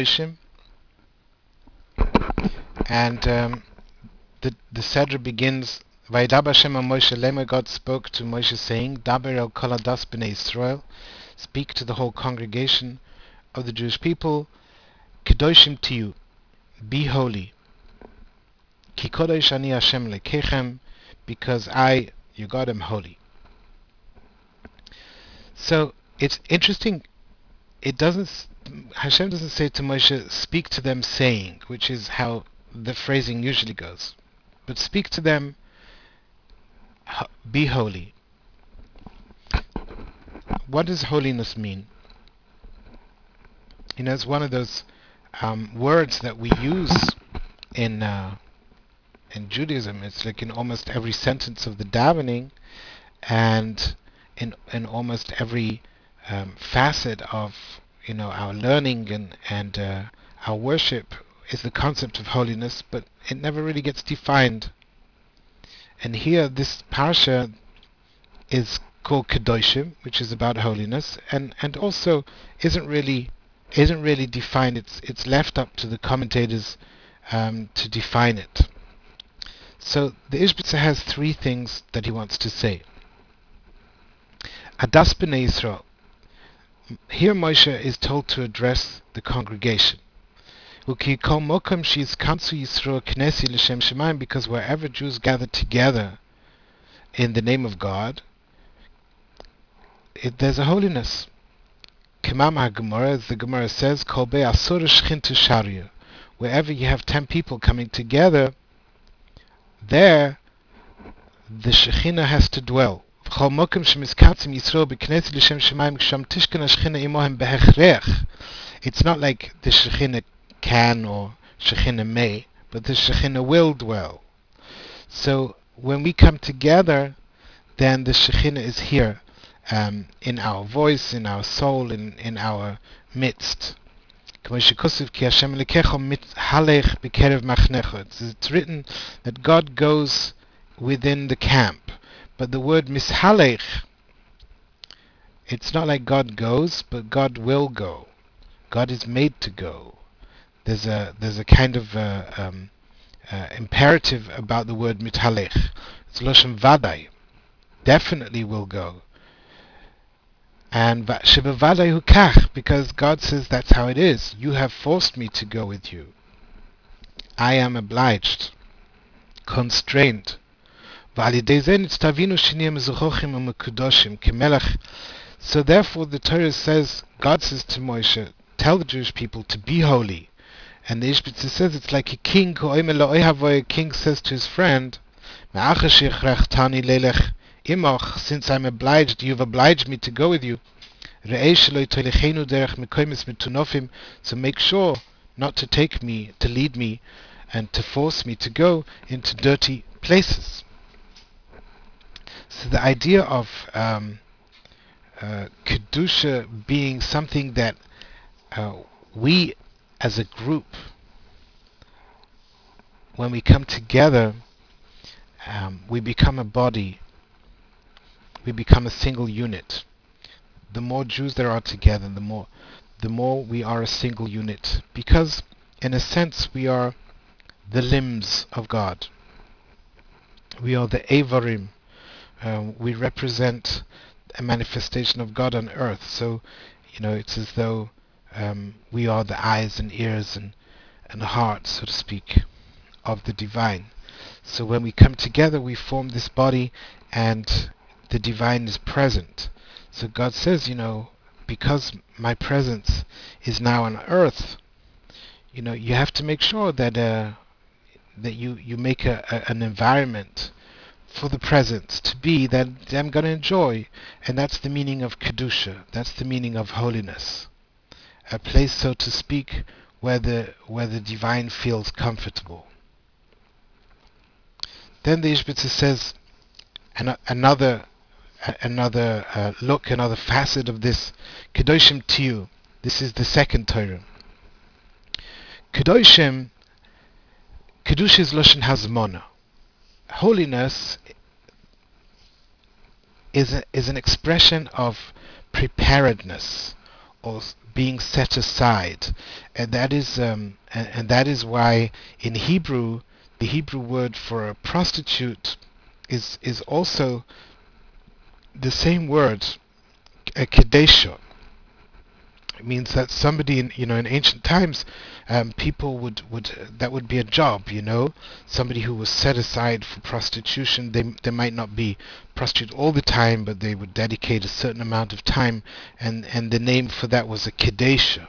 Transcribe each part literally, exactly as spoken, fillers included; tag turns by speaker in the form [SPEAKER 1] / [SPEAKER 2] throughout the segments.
[SPEAKER 1] Kedoshim, and um, the the Seder begins. Vayidaber Hashem al Moshe Lema. God spoke to Moshe saying, Daber el kol hadas b'nei Israel, speak to the whole congregation of the Jewish people. Kedoshim tiyu, be holy. Ki kodesh ani Hashem lekechem, because I, your God, am holy. So it's interesting. It doesn't. Hashem doesn't say to Moshe, speak to them saying, which is how the phrasing usually goes. But speak to them, be holy. What does holiness mean? You know, it's one of those um, words that we use in uh, in Judaism. It's like in almost every sentence of the davening, and in in almost every um, facet of you know our learning and and uh, our worship is the concept of holiness, but it never really gets defined. And here, this parsha is called Kedoshim, which is about holiness, and and also isn't really isn't really defined. It's it's left up to the commentators um, to define it. So the Ishbitzer has three things that he wants to say. Adas b'nei Yisrael. Here Moshe is told to address the congregation. Uki kol mokom sheizkansu Yisrael knesi l'shem shemayim, because wherever Jews gather together in the name of God, it, there's a holiness. Kemam HaGemara, as the Gemara says, kol be'asor shchintu sharia. Wherever you have ten people coming together, there the Shekhinah has to dwell. It's not like the Shekhinah can or Shekhinah may, but the Shekhinah will dwell. So when we come together, then the Shekhinah is here um, in our voice, in our soul, in, in our midst. It's written that God goes within the camp. But the word mishalech, it's not like God goes, but God will go. God is made to go. There's a there's a kind of uh, um, uh, imperative about the word mithalech. It's loshem vadai, definitely will go. And shebevadai hukach, because God says that's how it is. You have forced me to go with you. I am obliged, constrained. So therefore the Torah says, God says to Moshe, tell the Jewish people to be holy. And the Ishbitzer says it's like a king, a king says to his friend, since I'm obliged, you've obliged me to go with you. So make sure not to take me, to lead me, and to force me to go into dirty places. So the idea of um, uh, Kedusha being something that uh, we as a group, when we come together, um, we become a body, we become a single unit. The more Jews there are together, the more, the more we are a single unit, because in a sense we are the limbs of God. We are the Evarim. Uh, we represent a manifestation of God on earth. So, you know, it's as though um, we are the eyes and ears and, and heart, so to speak, of the divine. So when we come together, we form this body, and the divine is present. So God says, you know, because my presence is now on earth, you know, you have to make sure that uh, that you, you make a, a, an environment for the presence to be that I'm going to enjoy. And that's the meaning of Kedusha. That's the meaning of holiness. A place, so to speak, where the where the divine feels comfortable. Then the Ishbitzer says an, another another uh, look, another facet of this Kedoshim Tiyu. This is the second Torah. Kedoshim, Kedusha is Loshen Hazmona. Holiness is a, is an expression of preparedness or s- being set aside, and that is um, and, and that is why in Hebrew the Hebrew word for a prostitute is is also the same word, a kedesha. It means that somebody in, you know, in ancient times, um, people would would that would be a job, you know, somebody who was set aside for prostitution. They they might not be prostitute all the time, but they would dedicate a certain amount of time, and and the name for that was a kedesha.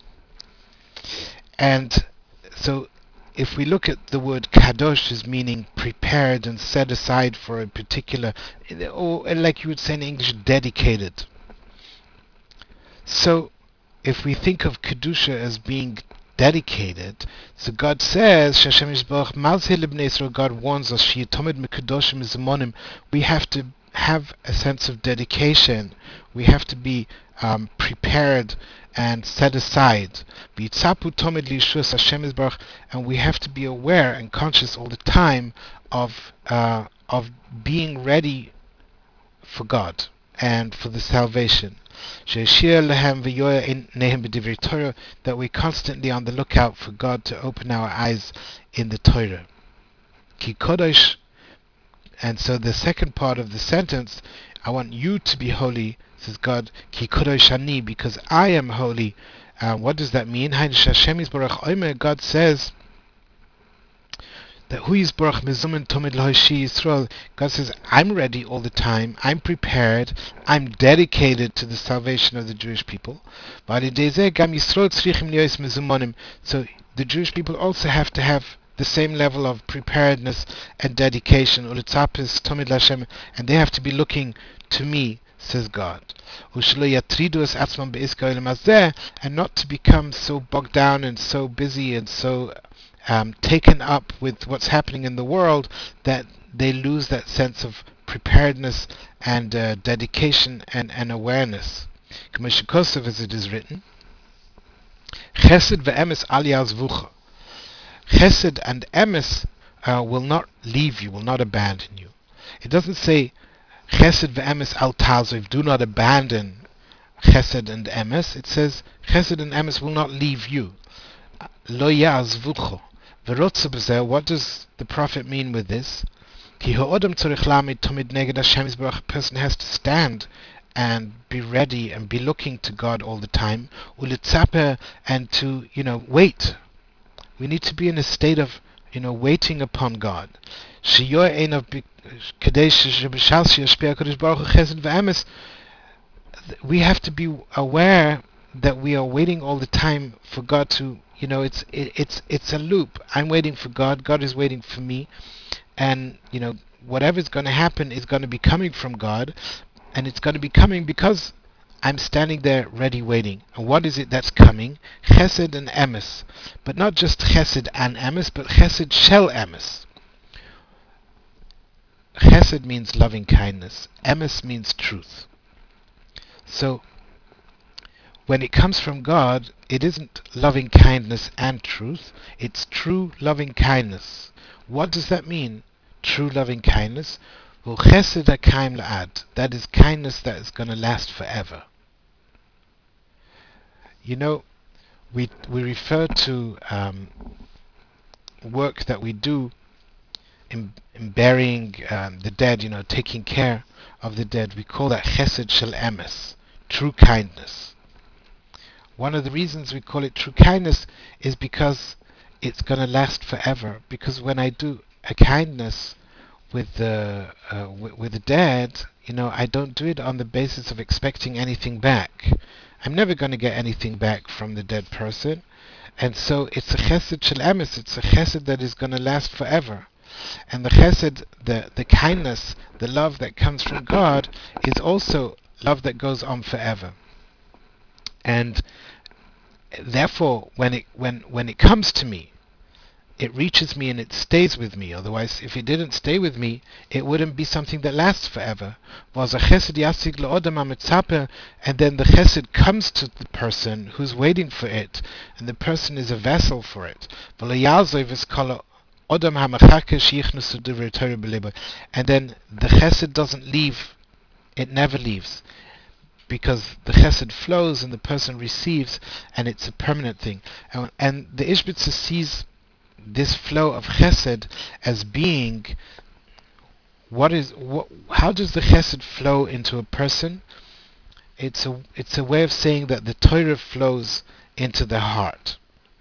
[SPEAKER 1] And so, if we look at the word kadosh as meaning prepared and set aside for a particular, or like you would say in English, dedicated. So if we think of Kedusha as being dedicated, so God says, Shashem Yisborach, Malzeh Libnei Yisrael, God warns us, Shiyatomid Mekadoshim Izamonim, we have to have a sense of dedication. We have to be um, prepared and set aside. V'yitzapu Tomid Liyishus Hashem Yisborach, and we have to be aware and conscious all the time of uh, of being ready for God and for the salvation. That we're constantly on the lookout for God to open our eyes in the Torah. Ki kodesh, and so the second part of the sentence, I want you to be holy, says God, Ki kodesh ani, because I am holy. Uh, what does that mean? God says that who is Baruch Mezumen Tomid Lahashi Yisrael. God says, I'm ready all the time. I'm prepared. I'm dedicated to the salvation of the Jewish people. So the Jewish people also have to have the same level of preparedness and dedication. And they have to be looking to me, says God. And not to become so bogged down and so busy and so um, taken up with what's happening in the world that they lose that sense of preparedness and uh, dedication and, and awareness. As it is written, Chesed ve'emes al yazvucha. Chesed and emes uh, will not leave you, will not abandon you. It doesn't say Chesed ve'emes al taziv, do not abandon Chesed and emes. It says Chesed and emes will not leave you. Lo yazvucha. What does the prophet mean with this? A person has to stand and be ready and be looking to God all the time, and to, you know, wait. We need to be in a state of, you know, waiting upon God. We have to be aware that we are waiting all the time for God to, you know, it's it, it's it's a loop. I'm waiting for God, God is waiting for me, and, you know, whatever's going to happen is going to be coming from God, and it's going to be coming because I'm standing there ready waiting. And what is it that's coming? Chesed and emes, but not just chesed and emes, but chesed shel emes. Chesed means loving kindness, emes means truth. So when it comes from God, it isn't loving kindness and truth, it's true loving kindness. What does that mean? True loving kindness? Well, chesed hakaim la'ad, that is kindness that is going to last forever. You know, we we refer to um, work that we do in, in burying um, the dead, you know, taking care of the dead. We call that chesed shel emes, true kindness. One of the reasons we call it true kindness is because it's going to last forever. Because when I do a kindness with the uh, with, with the dead, you know, I don't do it on the basis of expecting anything back. I'm never going to get anything back from the dead person, and so it's a chesed shel emes. It's a chesed that is going to last forever. And the chesed, the the kindness, the love that comes from God, is also love that goes on forever. And therefore, when it when when it comes to me, it reaches me and it stays with me. Otherwise, if it didn't stay with me, it wouldn't be something that lasts forever. And then the chesed comes to the person who's waiting for it, and the person is a vessel for it. And then the chesed doesn't leave, it never leaves. because the chesed flows and the person receives, and it's a permanent thing. And, and the Ishbitzer sees this flow of chesed as being what is what, how does the chesed flow into a person? It's a it's a way of saying that the Torah flows into the heart.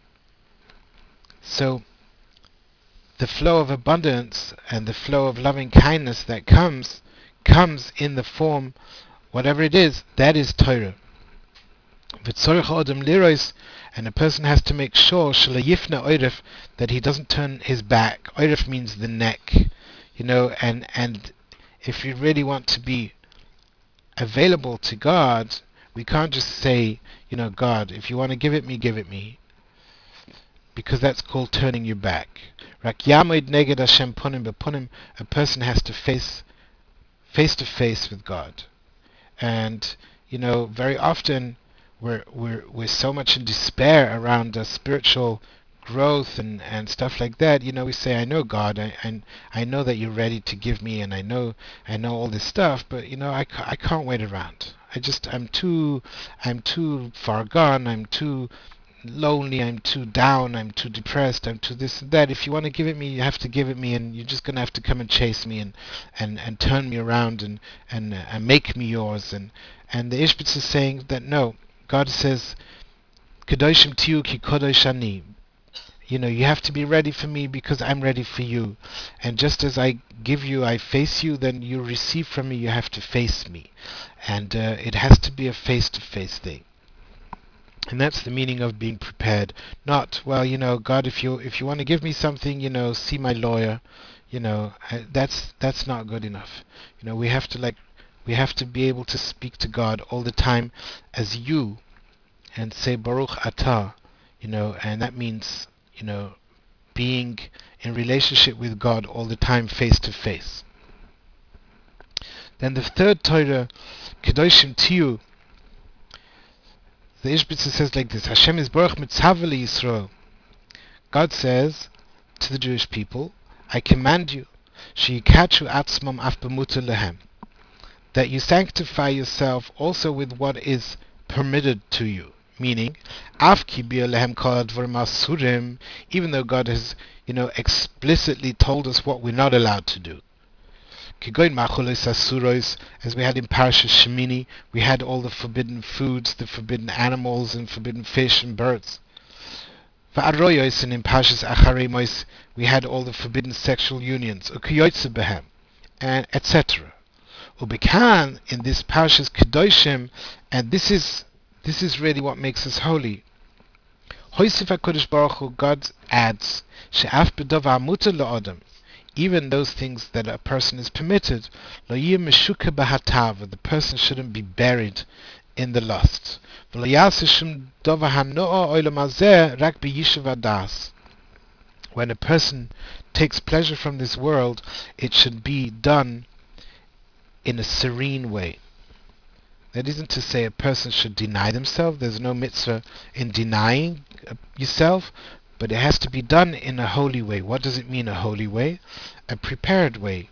[SPEAKER 1] So the flow of abundance and the flow of loving kindness that comes comes in the form, whatever it is, that is Torah. V'tzorich odem liros, and a person has to make sure shelo yifna oiref, that he doesn't turn his back. Oiref means the neck, you know, and and if you really want to be available to God, we can't just say, you know, God, if you want to give it me, give it me, because that's called turning your back. Rak yamid neged Hashem punim bepunim, a person has to face face to face with God. And you know, very often we're we're we're so much in despair around uh, spiritual growth and and stuff like that. You know, we say, I know God, I, and I know that you're ready to give me, and I know I know all this stuff, but you know, I, ca- I can't wait around. I just I'm too I'm too far gone. I'm too lonely, I'm too down, I'm too depressed, I'm too this and that. If you want to give it me, you have to give it me, and you're just gonna have to come and chase me and and, and turn me around and and, uh, and make me yours. And and the Ishbitz is saying that no, God says, Kedoshim tiyu ki kodosh ani. You know, you have to be ready for me because I'm ready for you. And just as I give you, I face you, then you receive from me, you have to face me. And uh, it has to be a face-to-face thing. And that's the meaning of being prepared. Not, well, you know, God, if you if you want to give me something, you know, see my lawyer. You know, uh, that's that's not good enough. You know, we have to like we have to be able to speak to God all the time as you, and say Baruch Atah. You know, and that means, you know, being in relationship with God all the time, face to face. Then the third Torah, Kedoshim Tiyu, the Ishbitzer says like this: Hashem is Baruch Mitzvah Yisrael. God says to the Jewish people, I command you, Sheyikachu Atzmam Af B'mutar Lehem, that you sanctify yourself also with what is permitted to you. Meaning, Af Ki Bia Lehem Kol Advarim Asurim, even though God has, you know, explicitly told us what we're not allowed to do. Kigoin Machulos Asuros, as we had in Parashat Shemini, we had all the forbidden foods, the forbidden animals, and forbidden fish and birds. Va'aroyos, and in Parashat Acharei Mos, we had all the forbidden sexual unions, Ukiyotze Behem, and et cetera. Ubekan, in this Parashat Kedoshim, and this is this is really what makes us holy. Hoisif HaKadosh Baruch Hu, God adds, She'af b'davar mutar la'adam, even those things that a person is permitted, lo yeh meshuka b'hatav, the person shouldn't be buried in the lust. V'lo yaseh shum davar hano'a olam hazeh rak b'yishuv hadas. When a person takes pleasure from this world, it should be done in a serene way. That isn't to say a person should deny themselves. There's no mitzvah in denying yourself, but it has to be done in a holy way. What does it mean, a holy way? A prepared way.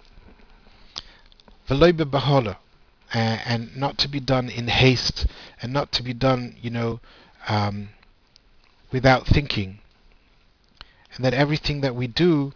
[SPEAKER 1] V'lo bebahola, and not to be done in haste, and not to be done, you know, um, without thinking. And that everything that we do,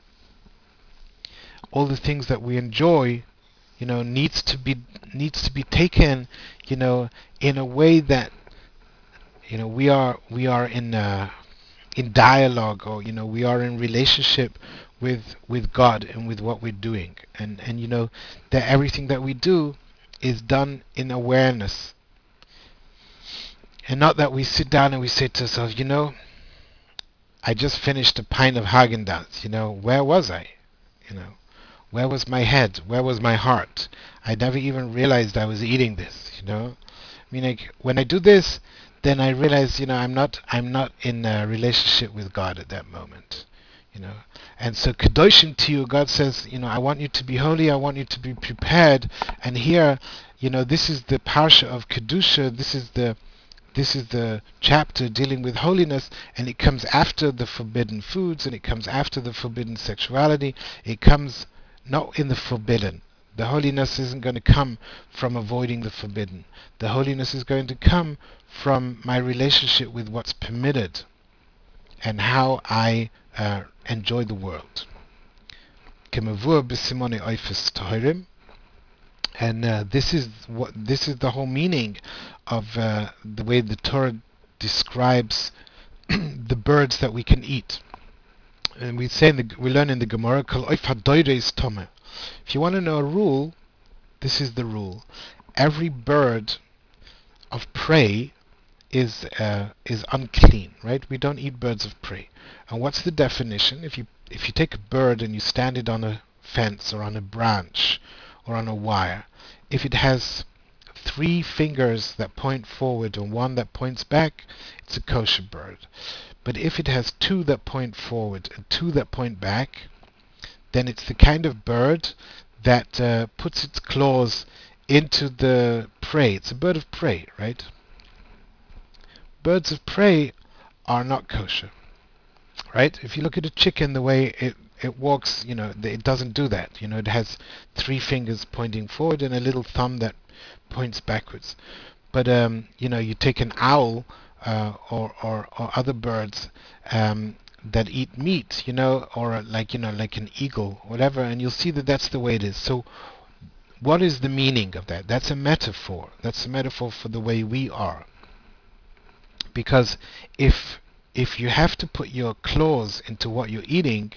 [SPEAKER 1] all the things that we enjoy, you know, needs to be needs to be taken, you know, in a way that, you know, we are we are in uh, in dialogue, or you know, we are in relationship with with God and with what we're doing, and and you know, that everything that we do is done in awareness, and not that we sit down and we say to ourselves, you know, I just finished a pint of Haagen-Dazs, you know, where was I, you know, where was my head, where was my heart? I never even realized I was eating this, you know. I mean, like, when I do this, then I realize, you know, I'm not I'm not in a relationship with God at that moment, you know. And so Kedoshim Tiyu, God says, you know, I want you to be holy, I want you to be prepared. And here, you know, this is the parsha of Kedusha, this is the this is the chapter dealing with holiness, and it comes after the forbidden foods, and it comes after the forbidden sexuality. It comes not in the forbidden. The holiness isn't going to come from avoiding the forbidden. The holiness is going to come from my relationship with what's permitted and how I uh, enjoy the world. Kemavur b'simone oifes tohirim. And uh, this is what this is the whole meaning of uh, the way the Torah describes the birds that we can eat. And we say in the, we learn in the Gemara, Kol oif hadoire is tome. If you want to know a rule, this is the rule. Every bird of prey is uh, is unclean, right? We don't eat birds of prey. And what's the definition? If you if you take a bird and you stand it on a fence or on a branch or on a wire, if it has three fingers that point forward and one that points back, it's a kosher bird. But if it has two that point forward and two that point back, then it's the kind of bird that uh, puts its claws into the prey. It's a bird of prey, right? Birds of prey are not kosher, right? If you look at a chicken, the way it it walks, you know, it doesn't do that. You know, it has three fingers pointing forward and a little thumb that points backwards. But um, you know, you take an owl uh, or, or or other birds um, that eat meat, you know, or like you know, like an eagle, whatever, and you'll see that that's the way it is. So, what is the meaning of that? That's a metaphor. That's a metaphor for the way we are. Because if if you have to put your claws into what you're eating,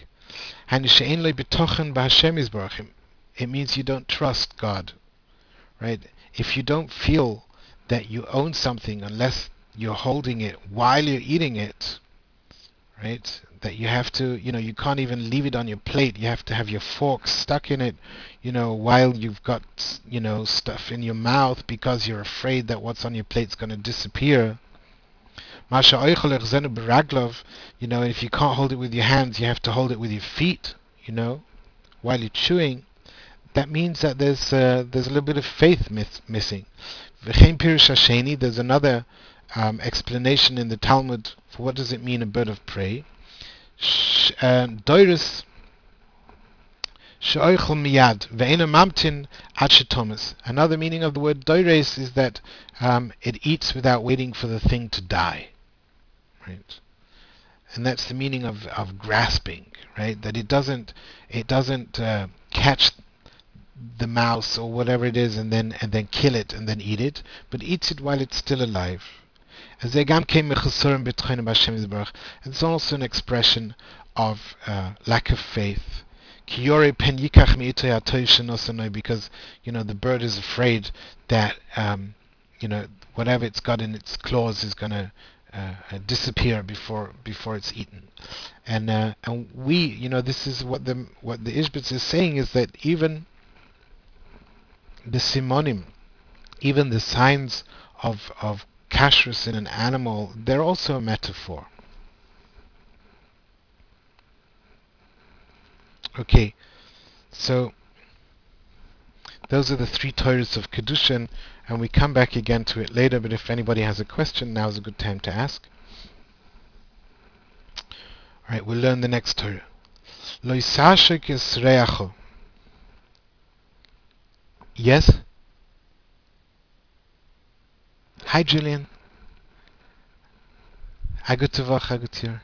[SPEAKER 1] it means you don't trust God, right? If you don't feel that you own something unless you're holding it while you're eating it, right? That you have to, you know, you can't even leave it on your plate. You have to have your fork stuck in it, you know, while you've got, you know, stuff in your mouth because you're afraid that what's on your plate's going to disappear. Masha oichelech zenu beraglov, you know, if you can't hold it with your hands, you have to hold it with your feet, you know, while you're chewing. That means that there's uh, there's a little bit of faith myth missing. V'chein pirush hasheni, there's another um, explanation in the Talmud for what does it mean a bird of prey. Doirus she'oichel miyad ve'ena mamtin ad shetomas. Another meaning of the word doires is that um, it eats without waiting for the thing to die. Right, and that's the meaning of, of grasping, right? That it doesn't it doesn't uh, catch the mouse or whatever it is and then and then kill it and then eat it, but eats it while it's still alive. And it's also an expression of uh, lack of faith. Because you know the bird is afraid that um, you know whatever it's got in its claws is going to uh, uh, disappear before before it's eaten. And uh, and we, you know, this is what the what the Ishbitz is saying is that even the simonim, even the signs of of kashrus in an animal, they're also a metaphor. Okay, so those are the three Torahs of Kedushin, and we come back again to it later, but if anybody has a question, now is a good time to ask. Alright, we'll learn the next Torah. Lo yisashik es reacho. Yes? Hi, Julian. Agutavach, Agutir.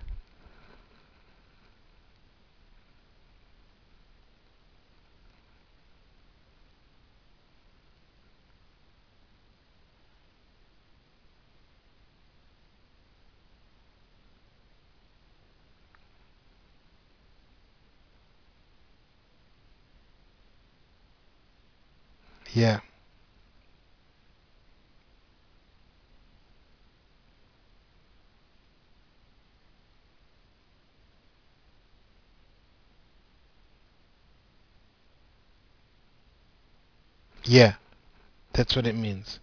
[SPEAKER 1] Yeah. Yeah, that's what it means.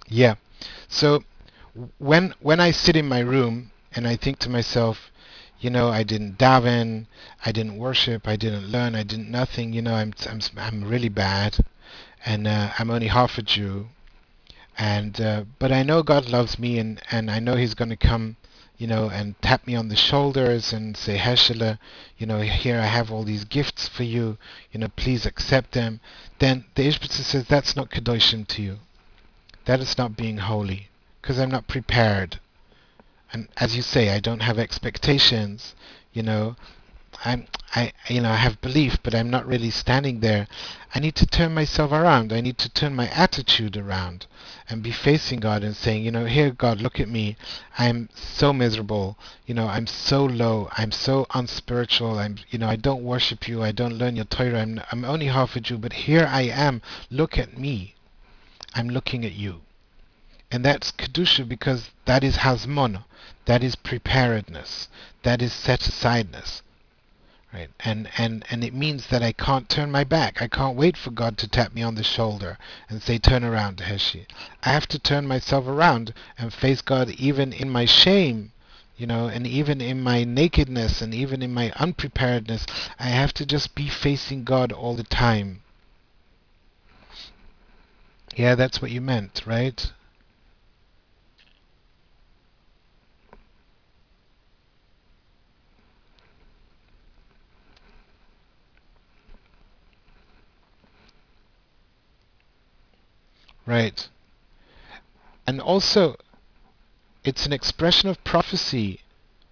[SPEAKER 1] Yeah. So when when I sit in my room and I think to myself, you know, I didn't daven, I didn't worship, I didn't learn, I didn't nothing. You know, I'm I'm I'm really bad, and uh, I'm only half a Jew. And uh, but I know God loves me, and and I know He's going to come, you know, and tap me on the shoulders and say, Heshele, you know, here I have all these gifts for you, you know, please accept them. Then the Ishbitzer says that's not kedoshim to you. That is not being holy, because I'm not prepared. And as you say, I don't have expectations. You know, I'm I you know I have belief, but I'm not really standing there. I need to turn myself around. I need to turn my attitude around and be facing God and saying, you know, here God, look at me. I'm so miserable. You know, I'm so low. I'm so unspiritual. I'm you know, I don't worship you. I don't learn your Torah. I'm I'm only half a Jew, but here I am. Look at me. I'm looking at you. And that's kedusha because that is hazmon, that is preparedness, that is set asideness, right? And and and it means that I can't turn my back. I can't wait for God to tap me on the shoulder and say, "Turn around, Heshi." I have to turn myself around and face God, even in my shame, you know, and even in my nakedness, and even in my unpreparedness. I have to just be facing God all the time. Yeah, that's what you meant, right? Right. And also, it's an expression of prophecy.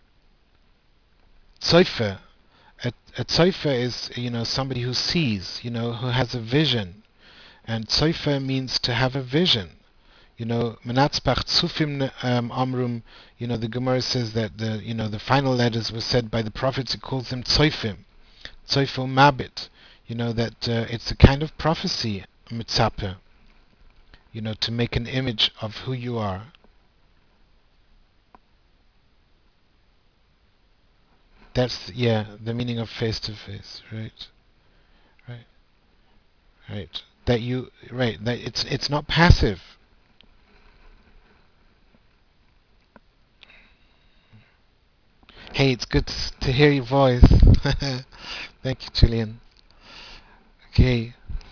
[SPEAKER 1] Tzofer. A, a tzofer is, you know, somebody who sees, you know, who has a vision. And tzofer means to have a vision. You know, Menatzbach Tzufim um, Amrum, you know, the Gemara says that the, you know, the final letters were said by the prophets. It calls them tzoifim, tzoifo mabit. You know, that uh, it's a kind of prophecy, mitzapeh, you know, to make an image of who you are. That's, yeah, the meaning of face to face, right? Right. Right. That you right. That it's it's not passive. Hey, it's good to, to hear your voice. Thank you, Julian. Okay.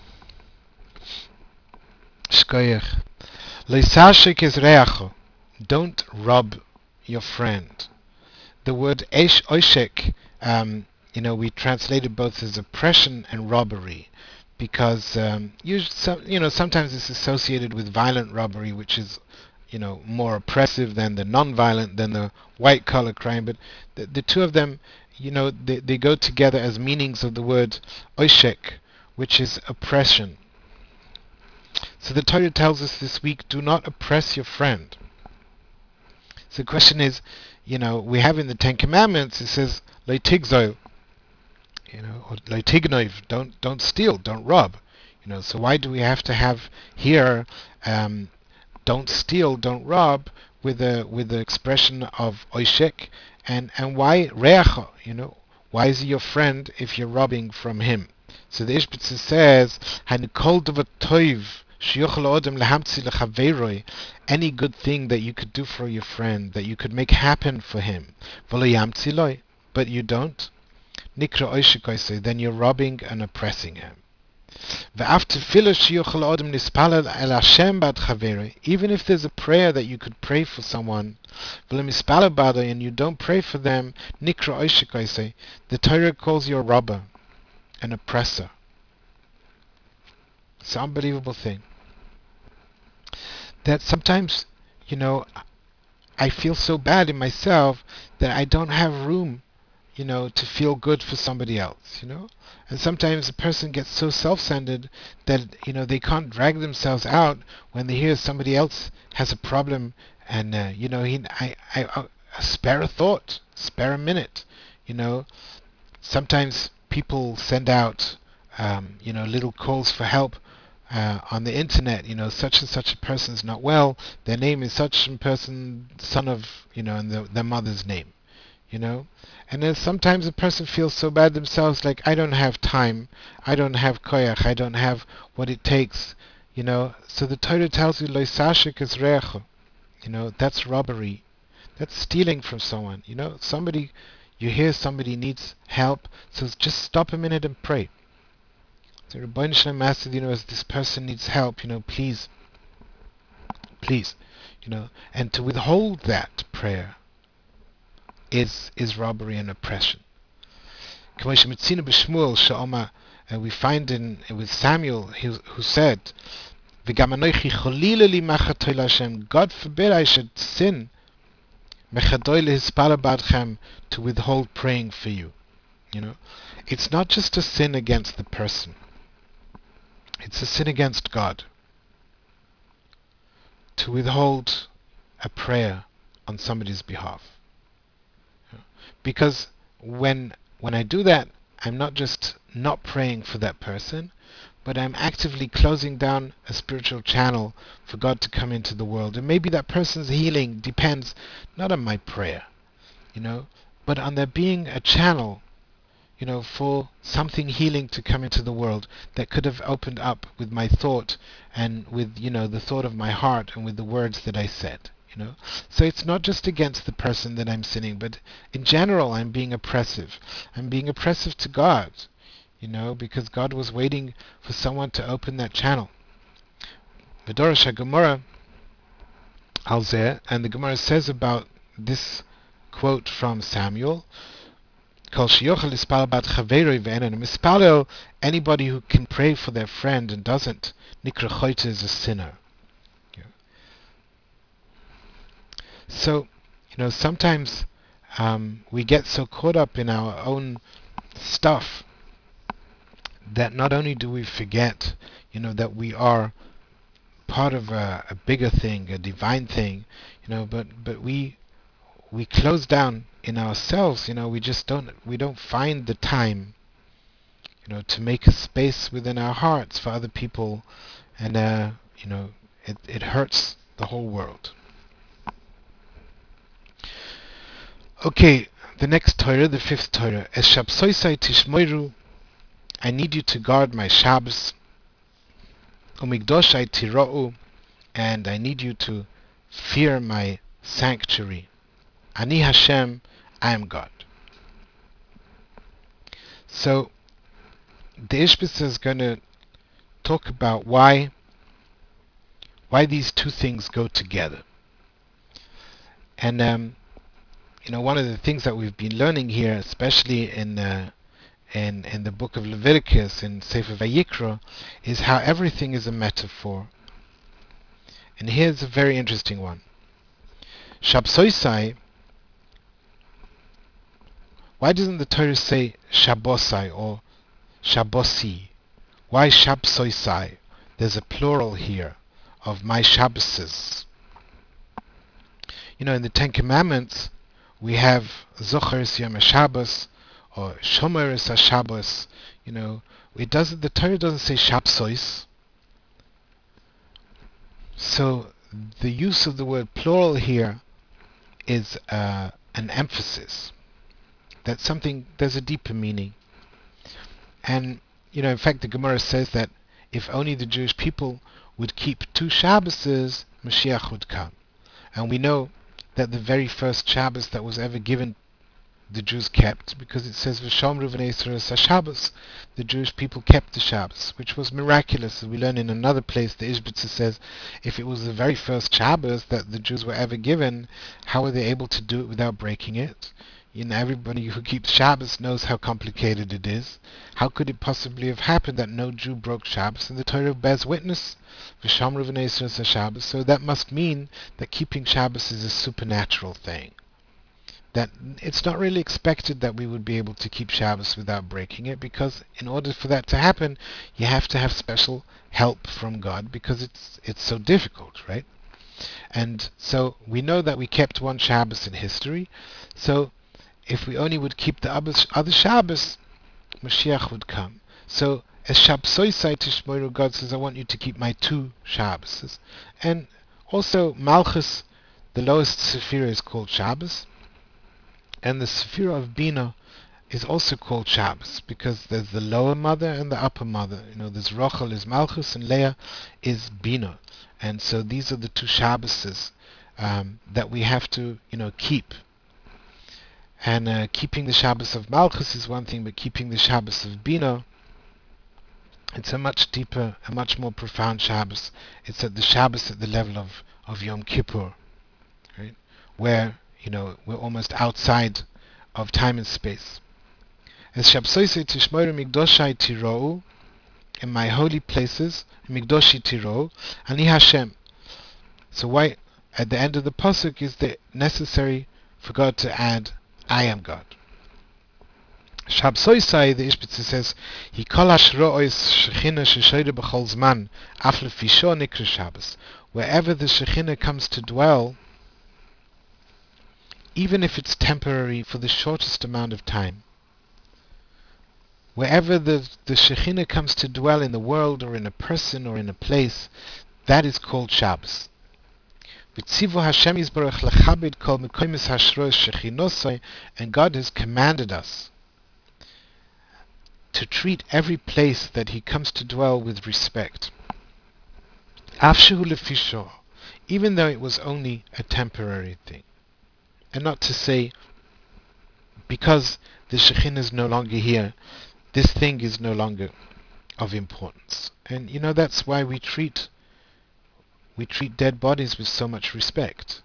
[SPEAKER 1] Shkoyach. Leisashik is reacho. Don't rob your friend. The word esh oishek, um, you know, we translated both as oppression and robbery, because um, usually, some, you know, sometimes it's associated with violent robbery, which is, you know, more oppressive than the non-violent, than the white-collar crime. But the, the two of them, you know, they, they go together as meanings of the word oishek, which is oppression. So the Torah tells us this week, do not oppress your friend. So the question is, you know, we have in the Ten Commandments, it says, leitigzo, you know, or leitignoiv, don't don't steal, don't rob. You know, so why do we have to have here, um, don't steal, don't rob, with the with the expression of oishek, and and why reacha? You know, why is he your friend if you're robbing from him? So the Ishbitzer says, "Hanikol toiv shiyochel odem lehamtzi lechaveroi." Any good thing that you could do for your friend, that you could make happen for him, v'lo yamtzi loi, but you don't. Nikra oishikoisei, then you're robbing and oppressing him. Ve'af tefillah shiyochel odem nispalel el Hashem bad chaveroi. Even if there's a prayer that you could pray for someone, v'lo mispalel badoi, and you don't pray for them, nikra oishikoisei, the Torah calls you a robber, an oppressor. It's an unbelievable thing. That sometimes, you know, I feel so bad in myself that I don't have room, you know, to feel good for somebody else, you know? And sometimes a person gets so self-centered that, you know, they can't drag themselves out when they hear somebody else has a problem, and, uh, you know, he, I, I, uh, spare a thought, spare a minute, you know? Sometimes people send out, um, you know, little calls for help uh, on the internet. You know, such and such a person's not well. Their name is such a person, son of, you know, and the, their mother's name. You know, and then sometimes a person feels so bad themselves, like I don't have time, I don't have koyach, I don't have what it takes, You know, so the Torah tells you, Loisashik is recho. You know, that's robbery. That's stealing from someone. You know, somebody, you hear somebody needs help, so just stop a minute and pray. So Rabbi Shalom asked, you know, as this person needs help, you know, please, please, you know, and to withhold that prayer is is robbery and oppression. And we find in with Samuel who, who said, God forbid I should sin to withhold praying for you. You know, it's not just a sin against the person, it's a sin against God to withhold a prayer on somebody's behalf. Because when when I do that, I'm not just not praying for that person, but I'm actively closing down a spiritual channel for God to come into the world. And maybe that person's healing depends not on my prayer, you know, but on there being a channel, you know, for something healing to come into the world that could have opened up with my thought and with, you know, the thought of my heart and with the words that I said. You know, so it's not just against the person that I'm sinning, but in general, I'm being oppressive. I'm being oppressive to God, you know, because God was waiting for someone to open that channel. V'dorosh HaGemara al zeh, and the Gemara says about this quote from Samuel, Kol sheyochel lispal bat chaveroi ve'enon mispalel, anybody who can pray for their friend and doesn't, nikra choite, is a sinner. So, you know, sometimes um, we get so caught up in our own stuff that not only do we forget, you know, that we are part of a, a bigger thing, a divine thing, you know, but but we we close down in ourselves. You know, we just don't we don't find the time, you know, to make a space within our hearts for other people, and uh, you know, it it hurts the whole world. Okay, the next Torah, the fifth Torah. Es Shabsoisai Tishmoiru, I need you to guard my Shabbos. Umigdoshai Tira'u, and I need you to fear my sanctuary. Ani Hashem, I am God. So, the Ishbitz is going to talk about why why these two things go together. And um, you know, one of the things that we've been learning here, especially in uh, in in the book of Leviticus in Sefer Vayikra, is how everything is a metaphor. And here's a very interesting one. Shabsoisai. Why doesn't the Torah say Shabbosai or Shabbosi? Why Shabsoisai? There's a plural here of my Shabboses. You know, in the Ten Commandments, we have Zocheres Yom HaShabbos or Shomeres HaShabbos. You know, it doesn't. The Torah doesn't say Shabsois. So the use of the word plural here is uh, an emphasis. That something, there's a deeper meaning. And, you know, in fact, the Gemara says that if only the Jewish people would keep two Shabboses, Mashiach would come. And we know that the very first Shabbos that was ever given, the Jews kept, because it says V'shomru v'nei Yisrael Shabbos, the Jewish people kept the Shabbos, which was miraculous. As we learn in another place, the Ishbitzer says, if it was the very first Shabbos that the Jews were ever given, how were they able to do it without breaking it? You know, everybody who keeps Shabbos knows how complicated it is. How could it possibly have happened that no Jew broke Shabbos? And the Torah bears witness, V'shomru v'nei Yisrael Shabbos. So that must mean that keeping Shabbos is a supernatural thing. That it's not really expected that we would be able to keep Shabbos without breaking it, because in order for that to happen, you have to have special help from God, because it's it's so difficult, right? And so we know that we kept one Shabbos in history. So if we only would keep the other Shabbos, Mashiach would come. So as Shabsoisai Tishmoiru, God says, I want you to keep my two Shabbos. And also Malchus, the lowest Sephira, is called Shabbos. And the Sephira of Bina is also called Shabbos because there's the lower mother and the upper mother. You know, there's Rachel is Malchus and Leah is Bina, and so these are the two Shabboses um, that we have to, you know, keep. And uh, keeping the Shabbos of Malchus is one thing, but keeping the Shabbos of Bina, it's a much deeper, a much more profound Shabbos. It's at the Shabbos at the level of, of Yom Kippur, right? Where, you know, we're almost outside of time and space. As Shabsoise Tishmoru Migdoshai Tirou, in my holy places, Migdoshi Tirou, Ani Hashem. So why, at the end of the Pasuk, is it necessary for God to add, I am God? Shabsoisai, the Ishbitzer says, He kol hashro'os shechina sheshoyde b'chol zman, af lefisho nikra Shabbos. Wherever the Shekhinah comes to dwell, even if it's temporary for the shortest amount of time, wherever the, the Shekhinah comes to dwell in the world or in a person or in a place, that is called Shabbos. V'tzivu Hashem yisborach lechabed kol mekoymes hashro'os shechinosai, and God has commanded us to treat every place that he comes to dwell with respect. Afshehu lefisho, even though it was only a temporary thing. And not to say, because the Shekhinah is no longer here, this thing is no longer of importance. And you know, that's why we treat we treat dead bodies with so much respect.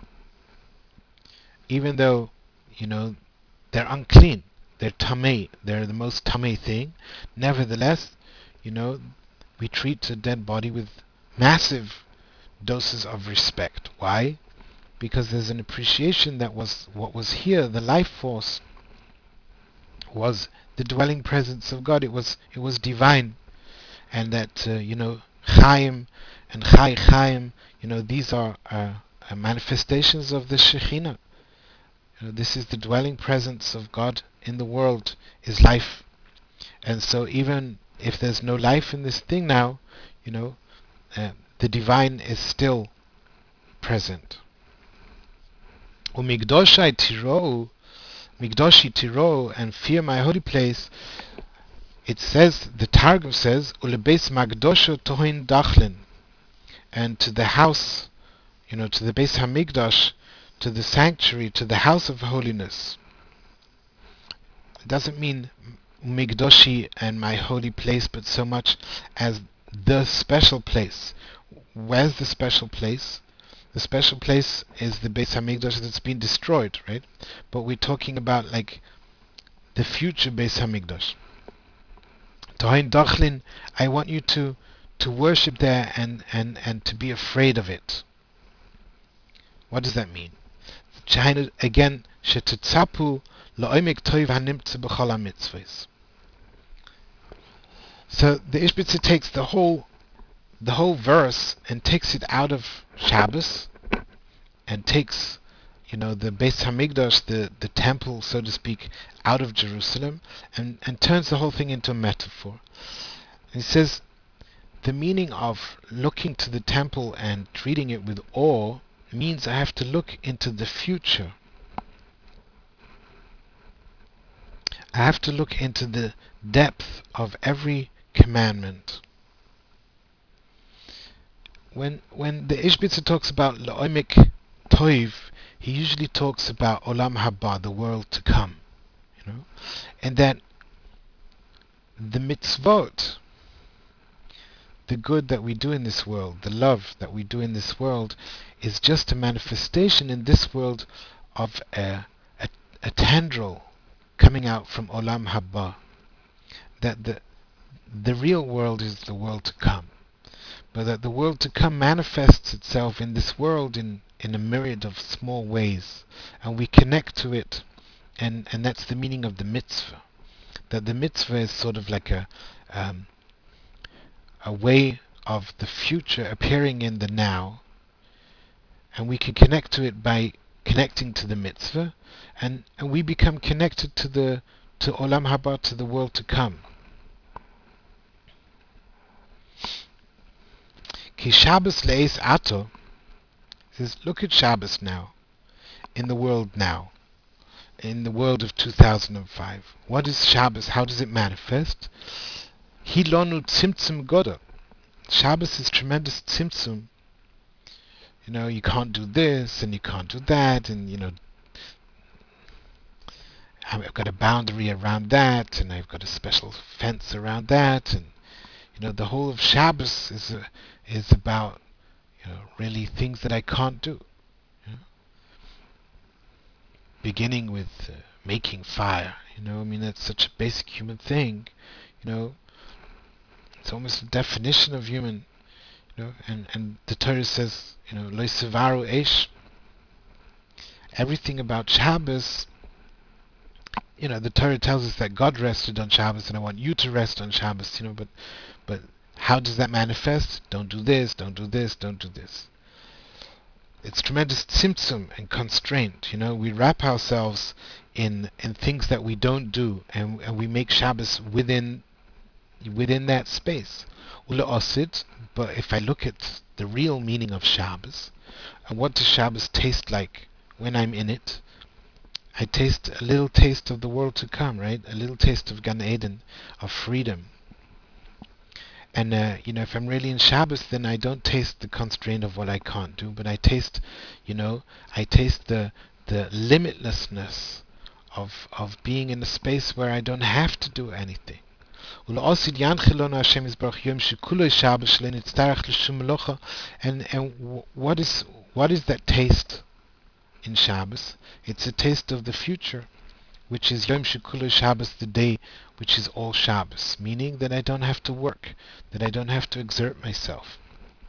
[SPEAKER 1] Even though, you know, they're unclean. They're tamei. They're the most tamei thing. Nevertheless, you know, we treat a dead body with massive doses of respect. Why? Because there's an appreciation that was what was here, the life force, was the dwelling presence of God. It was it was divine, and that uh, you know, Chaim and Chai Chaim, you know, these are uh, uh, manifestations of the Shekhinah. You know, this is the dwelling presence of God in the world, is life. And so even if there's no life in this thing now, you know, uh, the divine is still present. Umigdoshai Tiro, Migdoshi Tiro, and fear my holy place. It says, the Targum says, Ulebeis Magdosho Tohin Dachlin, and to the house, you know, to the Beis Hamikdash, to the sanctuary, to the house of holiness. It doesn't mean Migdoshi and my holy place, but so much as the special place. Where's the special place? The special place is the Beis Hamikdash that's been destroyed, right? But we're talking about like the future Beis Hamikdash. Tohin Dachlin, I want you to to worship there and, and, and to be afraid of it. What does that mean? Again, shetetzapu la'omek toiv hanimtze b'chol hamitzvos. So the Ishbitzer takes the whole the whole verse and takes it out of Shabbos and takes, you know, the Beis Hamikdash, the, the temple, so to speak, out of Jerusalem and, and turns the whole thing into a metaphor. And he says the meaning of looking to the temple and treating it with awe means I have to look into the future. I have to look into the depth of every commandment. When when the Ishbitzer talks about La'omek Toiv, he usually talks about Olam Haba, the world to come, you know, and that the mitzvot, the good that we do in this world, the love that we do in this world, is just a manifestation in this world of a, a, a tendril coming out from Olam Haba. That the the real world is the world to come, but that the world to come manifests itself in this world in, in a myriad of small ways, and we connect to it, and, and that's the meaning of the mitzvah. That the mitzvah is sort of like a um, a way of the future appearing in the now, and we can connect to it by connecting to the mitzvah, and, and we become connected to the to Olam Haba, to the world to come. Ki Shabbos le'es ato says, look at Shabbos now, in the world now. in the world of two thousand five. What is Shabbos? How does it manifest? Hilonu tzimtzum goda. Shabbos is tremendous tzimtzum. You know, you can't do this and you can't do that, and you know, I've got a boundary around that, and I've got a special fence around that, and you know, the whole of Shabbos is a, is about, you know, really things that I can't do. You know? Beginning with uh, making fire. You know, I mean, that's such a basic human thing. You know, it's almost a definition of human. You know, and and the Torah says, you know, lo sevaru eish. Everything about Shabbos. You know, the Torah tells us that God rested on Shabbos, and I want you to rest on Shabbos. You know, but but how does that manifest? Don't do this. Don't do this. Don't do this. It's tremendous tzimtzum and constraint. You know, we wrap ourselves in in things that we don't do, and and we make Shabbos within within that space. Ula osid. But if I look at the real meaning of Shabbos, and what does Shabbos taste like when I'm in it? I taste a little taste of the world to come, right? A little taste of Gan Eden, of freedom. And uh, you know, if I'm really in Shabbos, then I don't taste the constraint of what I can't do, but I taste, you know, I taste the the limitlessness of of being in a space where I don't have to do anything. And and what is what is that taste in Shabbos? It's a taste of the future, which is Yom Shekulo Shabbos, the day which is all Shabbos, meaning that I don't have to work, that I don't have to exert myself.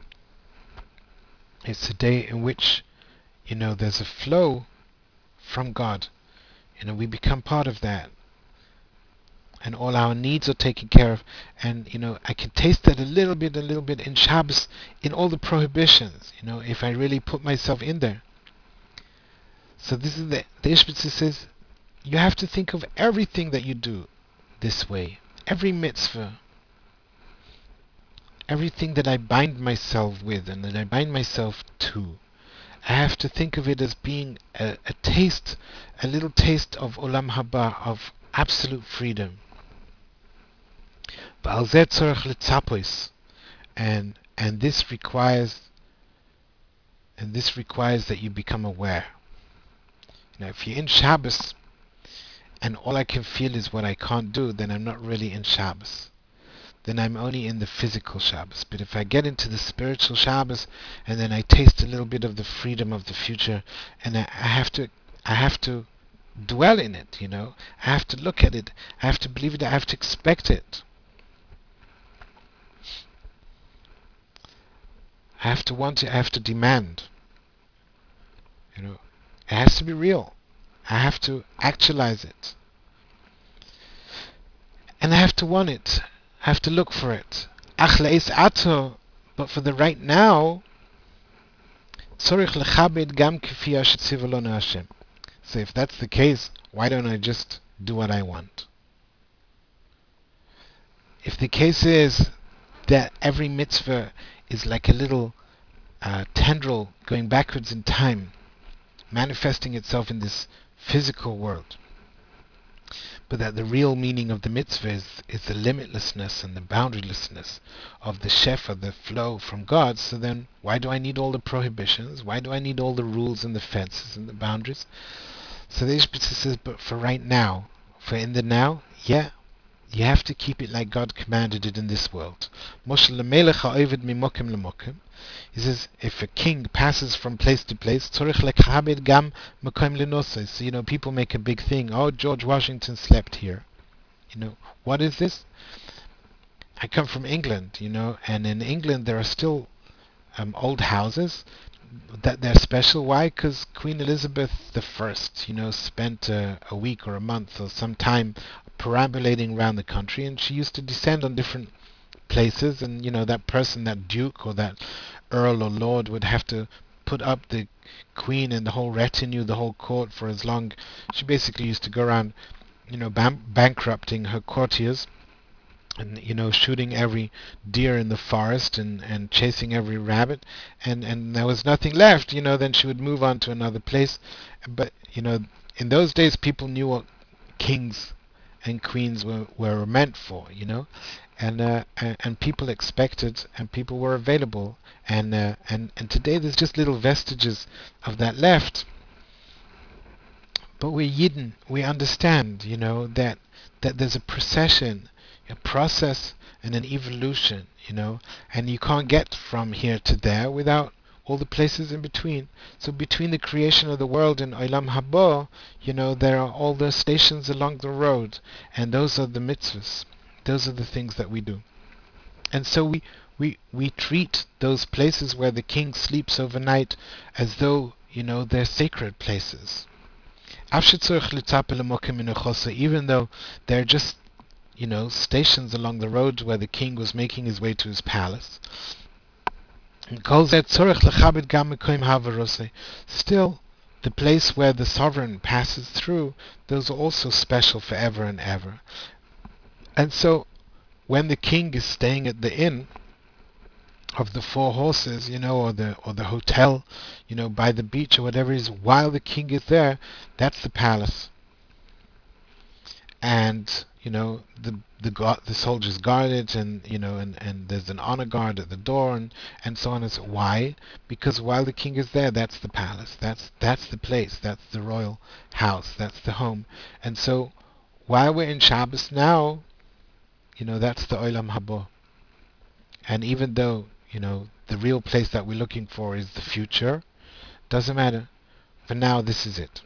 [SPEAKER 1] It's a day in which, you know, there's a flow from God, you know, we become part of that, and all our needs are taken care of, and you know, I can taste that a little bit, a little bit in Shabbos, in all the prohibitions, you know, if I really put myself in there. So this is the the Ishbitzer says, you have to think of everything that you do this way. Every mitzvah, everything that I bind myself with and that I bind myself to, I have to think of it as being a, a taste, a little taste of Olam Haba, of absolute freedom. And and this requires and this requires that you become aware. Now, if you're in Shabbos and all I can feel is what I can't do, then I'm not really in Shabbos. Then I'm only in the physical Shabbos. But if I get into the spiritual Shabbos, and then I taste a little bit of the freedom of the future, and I, I have to, I have to dwell in it. You know, I have to look at it. I have to believe it. I have to expect it. I have to want it. I have to demand. You know, it has to be real. I have to actualize it, and I have to want it. I have to look for it. Ach leis ato, but for the right now, tzorich lechabed gam kfi asher tziva lonu Hashem. So if that's the case, why don't I just do what I want? If the case is that every mitzvah is like a little uh, tendril going backwards in time, manifesting itself in this physical world, but that the real meaning of the mitzvah is, is the limitlessness and the boundarylessness of the shefa, the flow from God, so then why do I need all the prohibitions? Why do I need all the rules and the fences and the boundaries? So the Ishbitzer says, but for right now, for in the now, yeah, you have to keep it like God commanded it in this world. Moshe lemelech ha'oved mimokim lemokim. He says, if a king passes from place to place, tzorich lekhabed gam mokim lenosei. So, you know, people make a big thing. Oh, George Washington slept here. You know, what is this? I come from England, you know, and in England there are still um, old houses that they're special. Why? Because Queen Elizabeth the First, you know, spent uh, a week or a month or some time perambulating around the country, and she used to descend on different places, and you know, that person, that duke or that earl or lord, would have to put up the queen and the whole retinue, the whole court, for as long. She basically used to go around, you know, bam- bankrupting her courtiers, and you know, shooting every deer in the forest, and and chasing every rabbit, and and there was nothing left. You know, then she would move on to another place. But you know, in those days, people knew what kings and queens were, were meant for, you know, and uh, and, and people expected, and people were available, and uh, and and today there's just little vestiges of that left. But we're Yidden. We understand, you know, that that there's a procession, a process, and an evolution, you know, and you can't get from here to there without all the places in between. So between the creation of the world and Olam Haba, you know, there are all the stations along the road, and those are the mitzvahs. Those are the things that we do. And so we we we treat those places where the king sleeps overnight as though, you know, they're sacred places. Even though they're just, you know, stations along the road where the king was making his way to his palace. Still, the place where the sovereign passes through, those are also special forever and ever. And so, when the king is staying at the inn of the Four Horses, you know, or the or the hotel, you know, by the beach or whatever it is, while the king is there, that's the palace. And you know, the the gu- the soldiers guard it, and you know, and, and there's an honor guard at the door, and and so on and so. Why? Because while the king is there, that's the palace. That's that's the place. That's the royal house. That's the home. And so, while we're in Shabbos now, you know, that's the Olam Haba. And even though, you know, the real place that we're looking for is the future, doesn't matter. For now, this is it.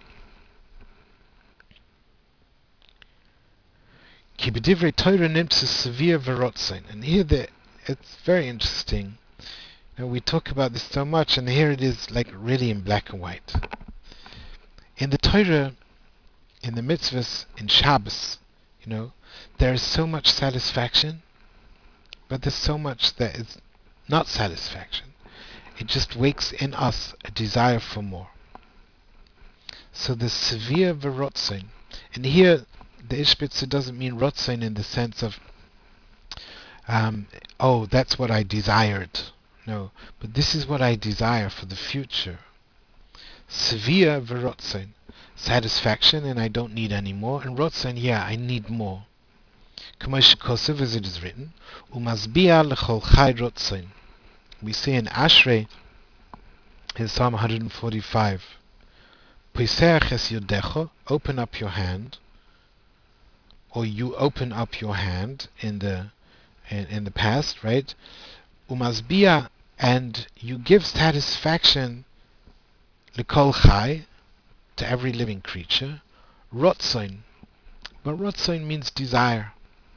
[SPEAKER 1] Ki b'divrei Torah nimtzu severe v'rotzain. And here the, it's very interesting. You know, we talk about this so much, and here it is like really in black and white. In the Torah, in the mitzvahs, in Shabbos, you know, there is so much satisfaction, but there's so much that is not satisfaction. It just wakes in us a desire for more. So the severe v'rotzain, and here the Ishbitzer doesn't mean rotzain in the sense of, um, oh, that's what I desired. No, but this is what I desire for the future. Severe v'rotzain, satisfaction, and I don't need any more. And rotzain, yeah, I need more. K'mosh kosev, as it is written, u'mazbiya l'chol chai rotzain. We say in Ashrei, in Psalm one forty-five, Poiseach es yodecho, open up your hand, or you open up your hand in the in, in the past, right? Umazbia, and you give satisfaction likol chai, to every living creature. Rotzoin, but rotzoin means desire.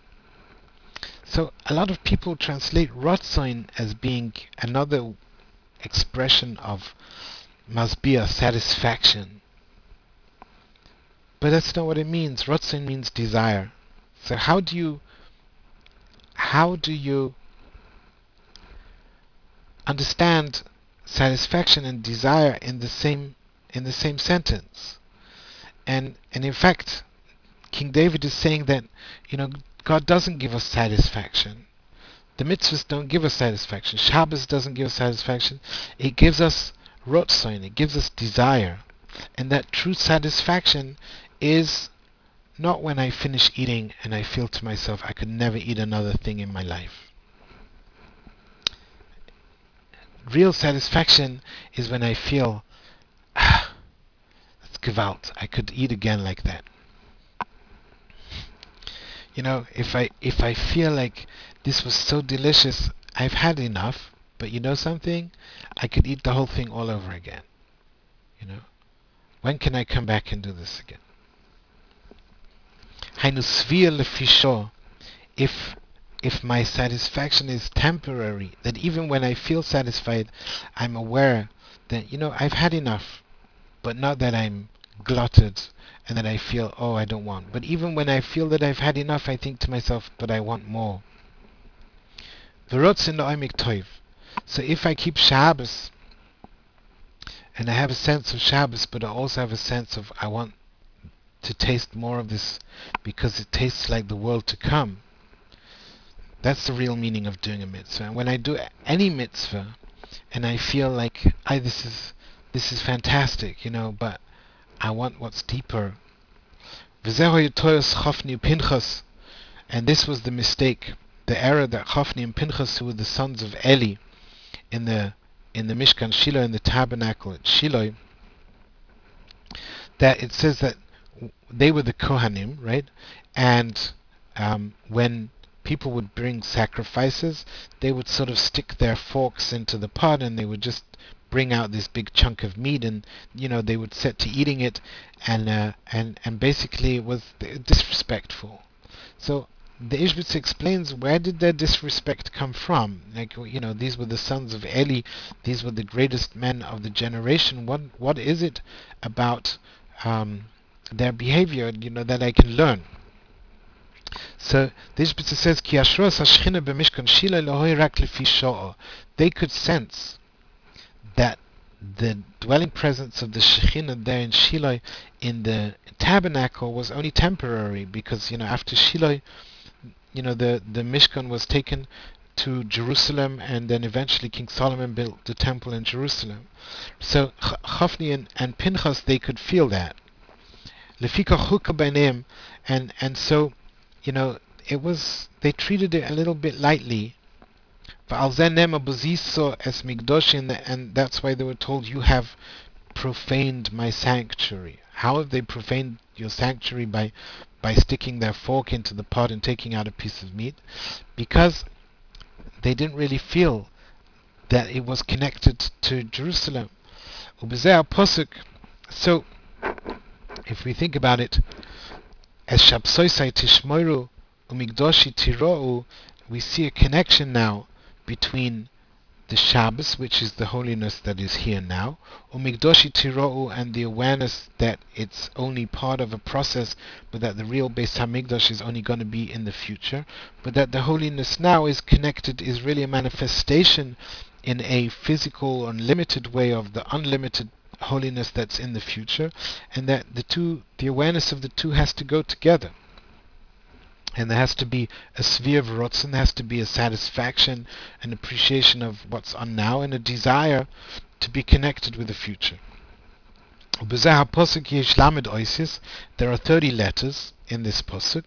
[SPEAKER 1] So a lot of people translate rotzoin as being another expression of mazbia, satisfaction. But that's not what it means. Rotzoin means desire. So how do you how do you understand satisfaction and desire in the same in the same sentence? And and in fact, King David is saying that, you know, God doesn't give us satisfaction. The mitzvahs don't give us satisfaction. Shabbos doesn't give us satisfaction. It gives us rotzoin. It gives us desire. And that true satisfaction is not when I finish eating and I feel to myself, I could never eat another thing in my life. Real satisfaction is when I feel, ah, that's gewalt. I could eat again like that. You know, if I if I feel like this was so delicious, I've had enough. But you know something? I could eat the whole thing all over again. You know, when can I come back and do this again? Hainu svia lefisho. If if my satisfaction is temporary, that even when I feel satisfied, I'm aware that, you know, I've had enough, but not that I'm glutted and that I feel, oh, I don't want. But even when I feel that I've had enough, I think to myself, but I want more. V'rotzin la'omek toiv. So if I keep Shabbos, and I have a sense of Shabbos, but I also have a sense of, I want to taste more of this because it tastes like the world to come. That's the real meaning of doing a mitzvah. And when I do any mitzvah, and I feel like, I this is this is fantastic, you know, but I want what's deeper. V'zehu Toras Chofni Pinchas, and this was the mistake, the error that Chofni and Pinchas, who were the sons of Eli in the in the Mishkan Shiloh, in the tabernacle at Shiloh, that it says that they were the Kohanim, right? And um, when people would bring sacrifices, they would sort of stick their forks into the pot and they would just bring out this big chunk of meat, and you know they would set to eating it, and uh, and and basically it was disrespectful. So the Ishbitz explains, where did their disrespect come from? Like, you know, these were the sons of Eli, these were the greatest men of the generation. What what is it about um, their behavior, you know, that I can learn? So the Ishbitz says, Ki ashros hashchina b'mishkan Shiloh lohoy rak lefi sho'o. They could sense that the dwelling presence of the Shekhinah there in Shiloh, in the tabernacle, was only temporary, because, you know, after Shiloh, you know, the, the Mishkan was taken to Jerusalem, and then eventually King Solomon built the temple in Jerusalem. So Chofni and, and Pinchas, they could feel that. Lefika chuka b'neim, and and so, you know, it was, they treated it a little bit lightly. V'al zeh nema boziso es migdoshin, and that's why they were told, you have profaned my sanctuary. How have they profaned your sanctuary? By by sticking their fork into the pot and taking out a piece of meat, because they didn't really feel that it was connected to Jerusalem. So if we think about it, as Shabsoisai Tishmoru Umigdoshi Tirou, we see a connection now between the Shabbos, which is the holiness that is here now, Umigdoshi Tirou, and the awareness that it's only part of a process, but that the real Beis Hamikdash is only going to be in the future, but that the holiness now is connected, is really a manifestation in a physical, unlimited way of the unlimited holiness that's in the future, and that the two, the awareness of the two has to go together. And there has to be a sphere of rotzen, there has to be a satisfaction, an appreciation of what's on now, and a desire to be connected with the future. There are thirty letters in this posuk.